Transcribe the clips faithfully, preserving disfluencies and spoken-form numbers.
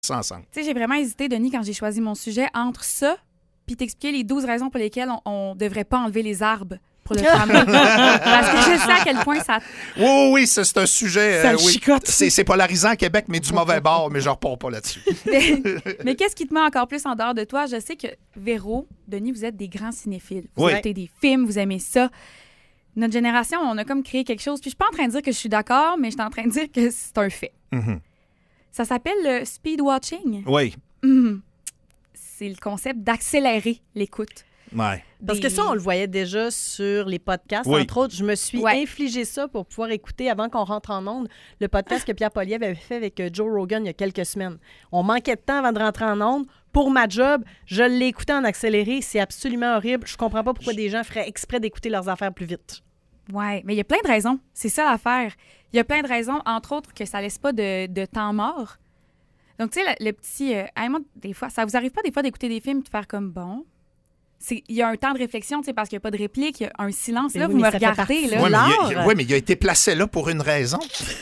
ça ensemble. Tu sais, j'ai vraiment hésité, Denis, quand j'ai choisi mon sujet, entre ça puis t'expliquer les douze raisons pour lesquelles on ne devrait pas enlever les arbres pour le fameux. Parce que je sais à quel point ça... Oui, oui, oui, c'est, c'est un sujet... Ça euh, le oui. chicote. C'est, c'est polarisant à Québec, mais du mauvais bord, mais je ne repars pas là-dessus. mais, mais qu'est-ce qui te met encore plus en dehors de toi? Je sais que, Véro, Denis, vous êtes des grands cinéphiles. Vous Oui. écoutez des films, vous aimez ça. Notre génération, on a comme créé quelque chose. Puis je suis pas en train de dire que je suis d'accord, mais je suis en train de dire que c'est un fait. Mm-hmm. Ça s'appelle le speed watching. Oui. Mm. C'est le concept d'accélérer l'écoute. Ouais. Parce Des- que ça, on le voyait déjà sur les podcasts. Oui. Entre autres, je me suis Ouais. infligé ça pour pouvoir écouter, avant qu'on rentre en onde, le podcast que Pierre Poilievre avait fait avec euh, Joe Rogan il y a quelques semaines. On manquait de temps avant de rentrer en onde. Pour ma job, je l'ai écouté en accéléré. C'est absolument horrible. Je comprends pas pourquoi des gens feraient exprès d'écouter leurs affaires plus vite. Oui, mais il y a plein de raisons. C'est ça l'affaire. Il y a plein de raisons, entre autres, que ça laisse pas de, de temps mort. Donc, tu sais, le, le petit... Euh, hey, moi, des fois, ça vous arrive pas des fois d'écouter des films et de faire comme, bon... C'est- Il y a un temps de réflexion, tu sais, parce qu'il n'y a pas de réplique, il y a un silence. Mais Là, oui, vous mais me ça fait regardez, partie là. de Oui, mais, il a, l'art. ouais, mais il a été placé là pour une raison.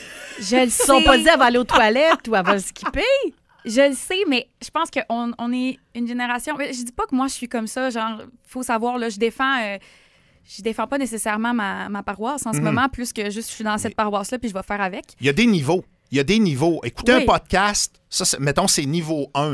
Je le Ils se sont sais. pas dit, elle va aller aux toilettes ou elle va le skipper. Je le sais, mais je pense qu'on on est une génération... Je dis pas que moi, je suis comme ça, genre, faut savoir, là, je défends... euh, je défends pas nécessairement ma, ma paroisse en ce Mhm. moment, plus que juste je suis dans cette paroisse-là puis je vais faire avec. Il y a des niveaux. Il y a des niveaux. Écouter Oui. un podcast, ça, c'est- mettons, c'est niveau un.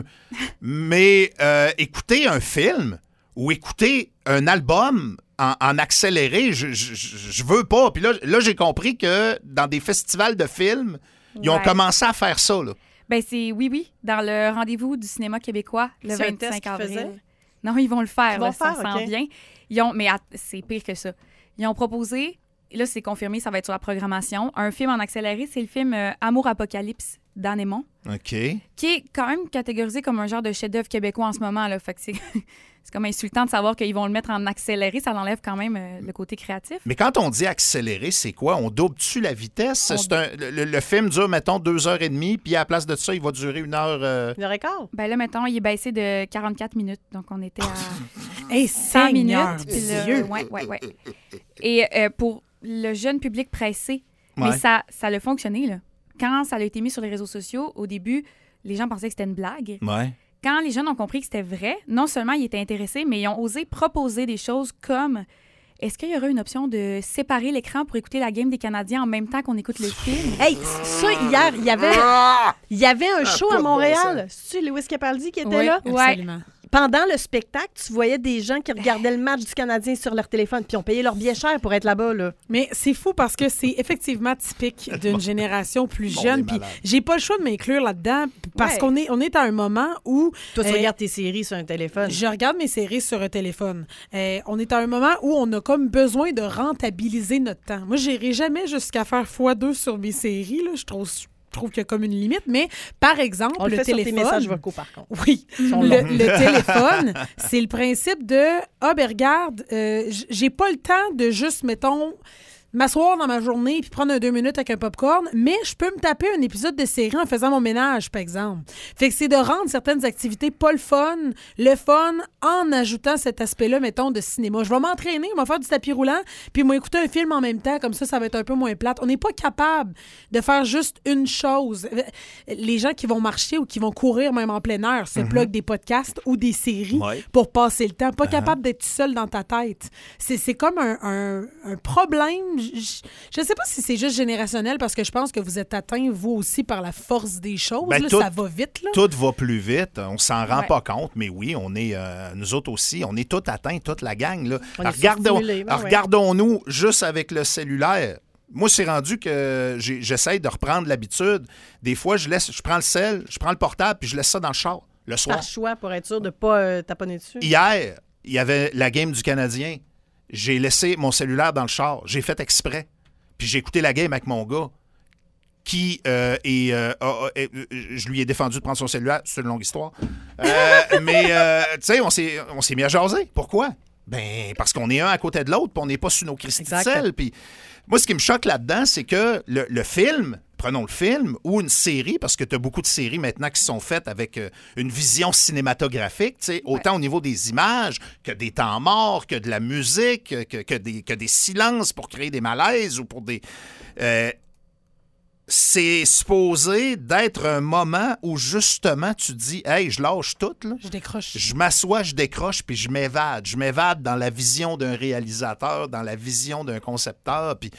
Mais euh, écouter un film ou écouter un album en, en accéléré, je, je, je- je veux pas. Puis là, là, j'ai compris que dans des festivals de films, ils ont Ouais. commencé à faire ça. Là. Ben c'est oui, oui, dans le rendez-vous du cinéma québécois, le C'est un test vingt-cinq qu'ils avril. faisaient? Non, ils vont le faire, Ils vont là, ça faire, s'en OK. vient. Ils ont, mais att- c'est pire que ça. Ils ont proposé, et là c'est confirmé, ça va être sur la programmation, un film en accéléré, c'est le film euh, Amour Apocalypse d'Anne Aymon, OK. qui est quand même catégorisé comme un genre de chef-d'œuvre québécois en ce moment. Là, fait que c'est, c'est comme insultant de savoir qu'ils vont le mettre en accéléré, ça l'enlève quand même euh, le côté créatif. Mais quand on dit accélérer, c'est quoi? On double-tu la vitesse? On- C'est un, le, le film dure, mettons, deux heures et demie, puis à la place de ça, il va durer une heure... euh, Une heure et quart. Ben là, mettons, il est baissé de quarante-quatre minutes, donc on était à... Hey, cent Seigneur minutes. Puis là, Dieu. ouais, ouais, ouais. Et euh, pour le jeune public pressé, mais Ouais. ça, ça a fonctionné, là. Quand ça a été mis sur les réseaux sociaux, au début, les gens pensaient que c'était une blague. Ouais. Quand les jeunes ont compris que c'était vrai, non seulement ils étaient intéressés, mais ils ont osé proposer des choses comme... Est-ce qu'il y aura une option de séparer l'écran pour écouter la game des Canadiens en même temps qu'on écoute le film? Hey, ça, hier, il y avait, il y avait un show pas à de bon Montréal. C'est-tu Lewis Capaldi qui était Oui, là? absolument. Pendant le spectacle, tu voyais des gens qui regardaient le match du Canadien sur leur téléphone, puis ont payé leur billet cher pour être là-bas, là. Mais c'est fou parce que c'est effectivement typique d'une génération plus Bon, jeune. des Puis malades. j'ai pas le choix de m'inclure là-dedans parce Ouais. qu'on est, on est à un moment où Toi, tu Euh, regardes tes séries sur un téléphone. je regarde mes séries sur un téléphone. Euh, on est à un moment où on a comme besoin de rentabiliser notre temps. Moi, j'irai jamais jusqu'à faire fois deux sur mes séries. Là. Je trouve, je trouve qu'il y a comme une limite. Mais par exemple, On le, le fait téléphone. sur tes messages vocaux, par contre. Oui, sont le, longs. le téléphone, c'est le principe de ah ben regarde, euh, j- j'ai pas le temps de juste mettons m'asseoir dans ma journée puis prendre un deux minutes avec un popcorn, mais je peux me taper un épisode de série en faisant mon ménage, par exemple. Fait que c'est de rendre certaines activités pas le fun, le fun en ajoutant cet aspect-là, mettons, de cinéma. Je vais m'entraîner, je vais faire du tapis roulant, puis moi écouter un film en même temps, comme ça, ça va être un peu moins plate. On n'est pas capable de faire juste une chose. Les gens qui vont marcher ou qui vont courir même en plein air se pluguent des podcasts ou des séries Ouais. pour passer le temps. Pas capable d'être tout seul dans ta tête. C'est, c'est comme un, un- un problème. Je ne sais pas si c'est juste générationnel parce que je pense que vous êtes atteint, vous aussi, par la force des choses. Ben, là, tout- ça va vite. Là. Tout va plus vite. On s'en rend Ouais. pas compte, mais oui, on est, euh, nous autres aussi, on est tous atteints, toute la gang. Là. On est Regardons, surstimulés, ben ouais. regardons-nous juste avec le cellulaire. Moi, c'est rendu que j'ai- j'essaie de reprendre l'habitude. Des fois, je laisse, je prends le sel, je prends le portable, puis je laisse ça dans le char le soir. Par choix, pour être sûr de ne pas euh, taponner dessus. Hier, il y avait la game du Canadien. J'ai laissé mon cellulaire dans le char. J'ai fait exprès. Puis j'ai écouté la game avec mon gars qui euh, est, euh, a- a- est- euh, je lui ai défendu de prendre son cellulaire. C'est une longue histoire. Euh, mais, euh, tu sais, on s'est, on s'est mis à jaser. Pourquoi? Ben, parce qu'on est un à côté de l'autre, puis on n'est pas sur nos Christy de Exact. sel. Puis moi, ce qui me choque là-dedans, c'est que le, le film, prenons le film, ou une série, parce que tu as beaucoup de séries maintenant qui sont faites avec euh, une vision cinématographique, tu sais, autant au niveau des images que des temps morts, que de la musique, que, que des, que des silences pour créer des malaises ou pour des... euh, c'est supposé d'être un moment où, justement, tu dis « Hey, je lâche tout, là. Je décroche. Je m'assois, je décroche, puis je m'évade. Je m'évade dans la vision d'un réalisateur, dans la vision d'un concepteur, puis...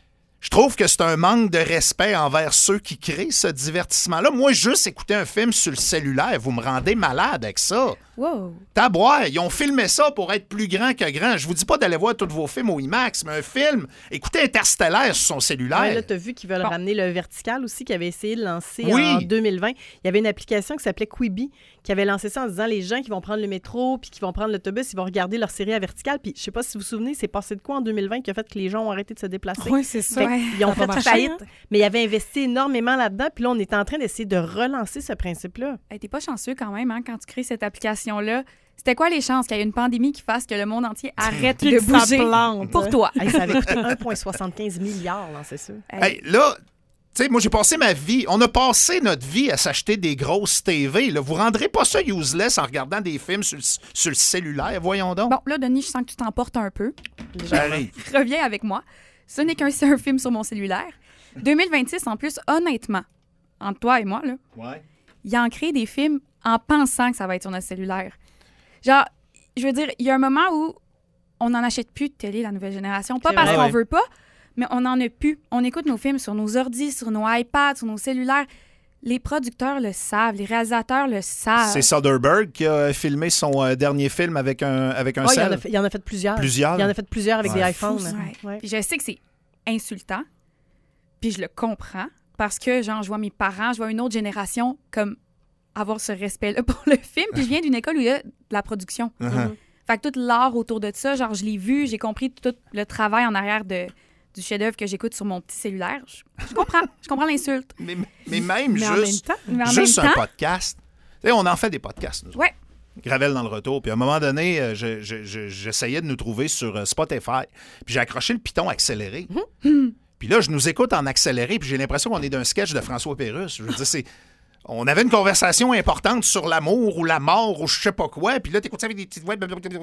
Je trouve que c'est un manque de respect envers ceux qui créent ce divertissement-là. Moi, juste écouter un film sur le cellulaire, vous me rendez malade avec ça. Wow. Taboire, ils ont filmé ça pour être plus grand que grand. Je vous dis pas d'aller voir tous vos films au IMAX, mais un film, écoutez Interstellaire sur son cellulaire. Ouais, là, tu as vu qu'ils veulent Bon. ramener le vertical aussi, qu'ils avaient essayé de lancer Oui. en deux mille vingt. Il y avait une application qui s'appelait Quibi, qui avait lancé ça en disant les gens qui vont prendre le métro puis qui vont prendre l'autobus, ils vont regarder leur série à verticale. Puis je sais pas si vous vous souvenez, c'est passé de quoi en deux mille vingt qui a fait que les gens ont arrêté de se déplacer. Oui, c'est ça. Fait Ouais. Ils ont Ça a fait pas marché, faillite, hein? mais ils avaient investi énormément là-dedans. Puis là, on est en train d'essayer de relancer ce principe-là. Hey, t'es pas chanceux quand même hein, quand tu crées cette application-là. C'était quoi les chances qu'il y ait une pandémie qui fasse que le monde entier arrête Puis de que ça bouger plante. pour toi? Hey, ça avait coûté un virgule soixante-quinze milliard, là, c'est sûr. Hey, Hey, là, tu sais, moi, j'ai passé ma vie, on a passé notre vie à s'acheter des grosses T V. Là. Vous rendrez pas ça useless en regardant des films sur le, sur le cellulaire, voyons donc. Bon, là, Denis, je sens que tu t'emportes un peu. J'arrive. Reviens avec moi. Ce n'est qu'un c'est un film sur mon cellulaire. deux mille vingt-six, en plus, honnêtement, entre toi et moi, là, Ouais. il a en créé des films en pensant que ça va être sur notre cellulaire. Genre, je veux dire, il y a un moment où on n'en achète plus de télé, la nouvelle génération. Pas C'est parce vrai. qu'on Ouais. veut pas, mais on n'en a plus. On écoute nos films sur nos ordis, sur nos iPads, sur nos cellulaires. Les producteurs le savent, les réalisateurs le savent. C'est Soderbergh qui a filmé son euh, dernier film avec un, avec un Oh, il, en sel. a fait, il en a fait plusieurs. Plusieurs. Il en a fait plusieurs avec Ouais. des iPhones. Ouais. Ouais. Puis je sais que c'est insultant, puis je le comprends, parce que, genre, je vois mes parents, je vois une autre génération comme avoir ce respect-là pour le film, puis je viens d'une école où il y a de la production. Uh-huh. Fait que tout l'art autour de ça, genre, je l'ai vu, j'ai compris tout le travail en arrière de, du chef-d'œuvre que j'écoute sur mon petit cellulaire. Je, je comprends, je comprends l'insulte. Mais, mais même Mais en même juste, temps, Mais en juste même un temps, podcast. Tu sais, on en fait des podcasts, nous. ouais, Gravel dans le retour. Puis à un moment donné, euh, je- je- je- j'essayais de nous trouver sur euh, Spotify. Puis j'ai accroché le piton accéléré. Puis là, je nous écoute en accéléré, puis j'ai l'impression qu'on est d'un sketch de François Pérusse. Je veux dire, c'est... On avait une conversation importante sur l'amour ou la mort ou je sais pas quoi, puis là, t'écoutes ça avec des petites voix...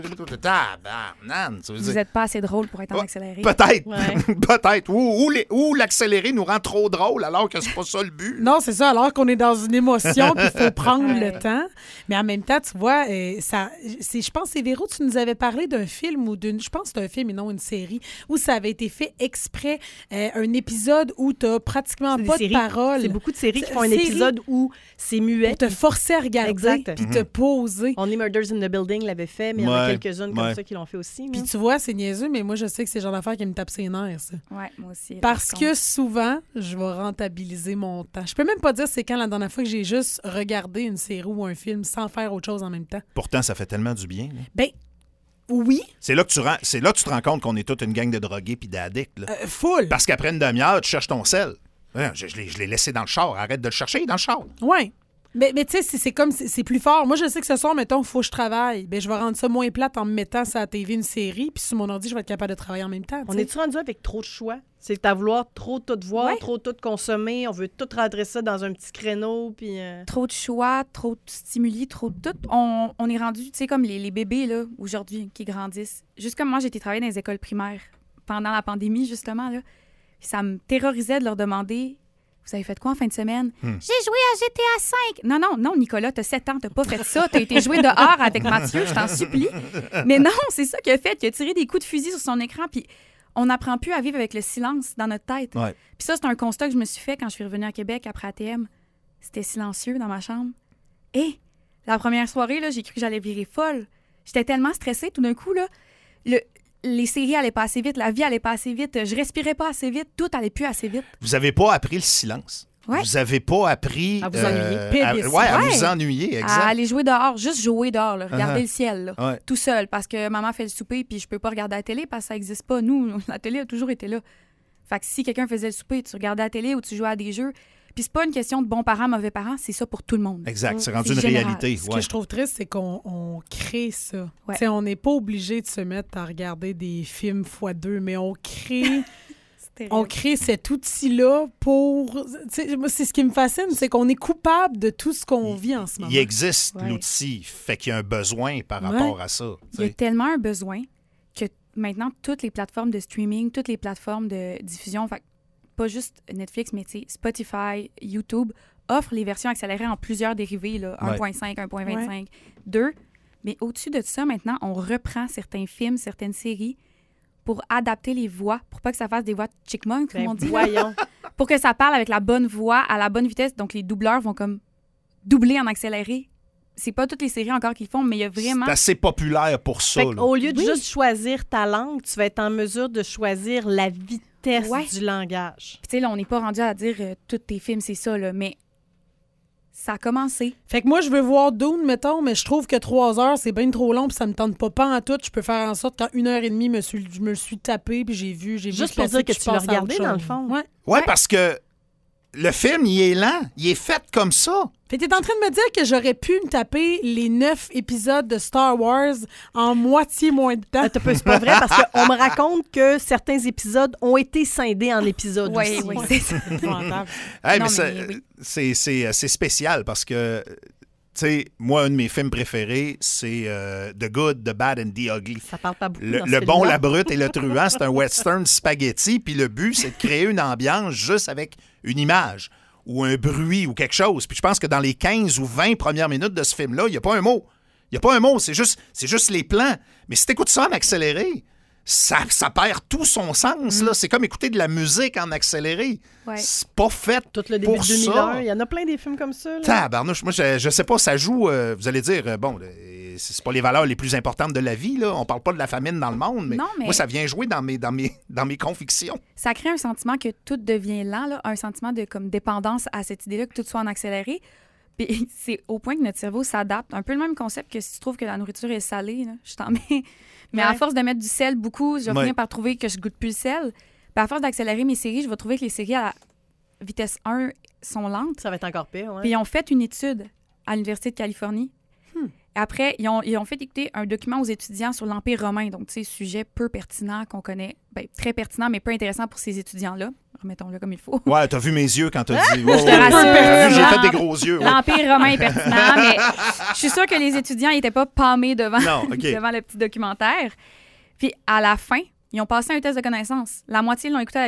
Tabarnane, tu veux vous dire. êtes pas assez drôle pour être en Ouais, accéléré. Peut-être. Ouais. Peut-être. Ou, ou les- ou l'accéléré nous rend trop drôle alors que c'est pas ça le but. Non, c'est ça, alors qu'on est dans une émotion, puis il faut prendre Ouais. le temps. Mais en même temps, tu vois, euh, ça, c'est, je pense, c'est Véro, tu nous avais parlé d'un film ou d'une. Je pense que c'est un film et non une série, où ça avait été fait exprès, euh, un épisode où tu n'as pratiquement C'est des pas séries. de parole. C'est beaucoup de séries qui C'est- font un séries épisode où c'est muet. Pour te forcer à regarder, Exact. puis te poser. Only Murders in the Building l'avait fait, mais il y en a Ouais, quelques-unes comme ouais. ça qui l'ont fait aussi. Puis mais- tu vois, c'est niaiseux, mais moi, je sais que c'est le genre d'affaire qui me tape ses nerfs, ça. Ouais, moi aussi. Parce par que contre. souvent, je vais rentabiliser mon temps. Je peux même pas dire c'est quand la dernière fois que j'ai juste regardé une série ou un film sans faire autre chose en même temps. Pourtant, ça fait tellement du bien. là. Ben, oui, C'est là que tu rends- c'est là que tu te rends compte qu'on est toute une gang de drogués puis d'addicts. là. euh, full. Parce qu'après une demi-heure, tu cherches ton sel. Ouais, Je, je l'ai- je l'ai laissé dans le char. Arrête de le chercher dans le char. Oui. Mais, mais tu sais, c'est, c'est comme, c'est, c'est plus fort. Moi, je sais que ce soir, mettons, il faut que je travaille. Ben, je vais rendre ça moins plate en me mettant sur la T V une série, puis sur mon ordi, je vais être capable de travailler en même temps. tu On sais. est-tu rendu avec trop de choix? C'est à vouloir trop tout voir, Ouais. trop tout consommer. On veut tout rentrer ça dans un petit créneau. Puis, euh, Trop de choix, trop de stimuli, trop de tout. On, on est rendu, tu sais, comme les, les bébés, là, aujourd'hui, qui grandissent. Juste comme moi, j'ai été travailler dans les écoles primaires pendant la pandémie, justement, là. Puis ça me terrorisait de leur demander « Vous avez fait quoi en fin de semaine? J'ai joué à G T A cinq! Non, non, non, Nicolas, t'as sept ans, t'as pas fait ça. T'as été joué dehors avec Mathieu, je t'en supplie. Mais non, c'est ça qu'il a fait. Il a tiré des coups de fusil sur son écran, puis on n'apprend plus à vivre avec le silence dans notre tête. Ouais. Puis ça, c'est un constat que je me suis fait quand je suis revenue à Québec après A T M. C'était silencieux dans ma chambre. Et la première soirée, là, j'ai cru que j'allais virer folle. J'étais tellement stressée tout d'un coup, là. Le, les séries allaient pas assez vite, la vie allait pas assez vite, je respirais pas assez vite, tout allait plus assez vite. Vous avez pas appris le silence. Ouais. Vous avez pas appris... À vous ennuyer. à, Pédis. ouais, à Ouais. vous ennuyer, À exact. aller jouer dehors, juste jouer dehors, là, regarder Uh-huh. le ciel, là, Ouais. tout seul, parce que maman fait le souper, puis je peux pas regarder la télé parce que ça existe pas. Nous, la télé a toujours été là. Fait que si quelqu'un faisait le souper, tu regardais la télé ou tu jouais à des jeux, puis c'est pas une question de bons parents, mauvais parents, c'est ça pour tout le monde. Exact, c'est Mm. rendu C'est une général. réalité. Ce ouais. que je trouve triste, c'est qu'on on crée ça. Ouais. Tu sais, on n'est pas obligé de se mettre à regarder des films fois deux, mais on crée, C'est on crée cet outil-là pour... Tu sais, moi, c'est ce qui me fascine, c'est qu'on est coupable de tout ce qu'on vit en ce moment. Il existe Ouais. l'outil, fait qu'il y a un besoin par Ouais. rapport à ça. tu Il y a sais. tellement un besoin que maintenant, toutes les plateformes de streaming, toutes les plateformes de diffusion, fait, que pas juste Netflix, mais tu sais, Spotify, YouTube offrent les versions accélérées en plusieurs dérivés, là, Ouais. un point cinq, un point vingt-cinq, deux. Mais au-dessus de ça, maintenant, on reprend certains films, certaines séries pour adapter les voix, pour pas que ça fasse des voix de chickmunk, comme Ben, on dit. voyons. Pour que ça parle avec la bonne voix, à la bonne vitesse. Donc, les doubleurs vont comme doubler en accéléré. C'est pas toutes les séries encore qui le font, mais il y a vraiment... C'est assez populaire pour ça. Fait là. qu'au lieu de Oui. juste choisir ta langue, tu vas être en mesure de choisir la vitesse Ouais. du langage. Puis, tu sais, là, on n'est pas rendu à dire euh, tous tes films, c'est ça, là, mais ça a commencé. Fait que moi, je veux voir Dune, mettons, mais je trouve que trois heures, c'est bien trop long, puis ça me tente pas, pas en tout. Je peux faire en sorte qu'en une heure et demie, me suis, je me suis tapé, puis j'ai vu, j'ai vu Juste le pour dire classique, que puis tu je l'as passe à autre regardé, dans le chose. fond. Ouais. Ouais, parce que le film, il est lent. Il est fait comme ça. Fait que t'es en train de me dire que j'aurais pu me taper les neuf épisodes de Star Wars en moitié moins de temps. Attends un peu, c'est pas vrai parce qu'on me raconte que certains épisodes ont été scindés en épisodes Oui, aussi. oui, c'est ça. Épouvantable. Hey, Non, mais ça- mais oui. c'est, c'est, c'est spécial parce que, tu sais, moi, un de mes films préférés, c'est euh, The Good, The Bad and The Ugly. Ça parle pas beaucoup Le, dans le ce bon, film-là. la brute et le truand, c'est un western spaghetti, puis le but, c'est de créer une ambiance juste avec une image ou un bruit ou quelque chose. Puis je pense que dans les quinze ou vingt premières minutes de ce film-là, il n'y a pas un mot. Il n'y a pas un mot, c'est juste, c'est juste les plans. Mais si tu écoutes ça en accéléré, ça, ça perd tout son sens. Là. C'est comme écouter de la musique en accéléré. Ouais. C'est pas fait Tout le début pour de deux mille un, ça. il y en a plein des films comme ça. Là. Tabarnouche, moi, je, je sais pas, ça joue, euh, vous allez dire, euh, bon, euh, c'est pas les valeurs les plus importantes de la vie, là. On parle pas de la famine dans le monde, mais, Non, mais- moi, ça vient jouer dans mes, dans mes, dans mes convictions. Ça crée un sentiment que tout devient lent, là, un sentiment de comme dépendance à cette idée-là, que tout soit en accéléré. Puis c'est au point que notre cerveau s'adapte. Un peu le même concept que si tu trouves que la nourriture est salée, là, je t'en mets. Mais à Ouais. force de mettre du sel beaucoup, je vais Ouais. finir par trouver que je goûte plus le sel. Puis à force d'accélérer mes séries, je vais trouver que les séries à la vitesse un sont lentes. Ça va être encore pire. Ouais. Puis ils ont fait une étude à l'Université de Californie. Après, ils ont, ils ont fait écouter un document aux étudiants sur l'Empire romain. Donc, tu sais, sujet peu pertinent qu'on connaît. Ben, très pertinent, mais peu intéressant pour ces étudiants-là. Remettons-le comme il faut. Ouais, t'as vu mes yeux quand t'as dit. Ouais, te ouais, rassure, t'as vu, j'ai fait l'em- des gros yeux. ouais. L'Empire romain est pertinent, mais je suis sûre que les étudiants n'étaient pas pâmés devant, Non, OK. devant le petit documentaire. Puis, à la fin, ils ont passé un test de connaissance. La moitié l'ont écouté à la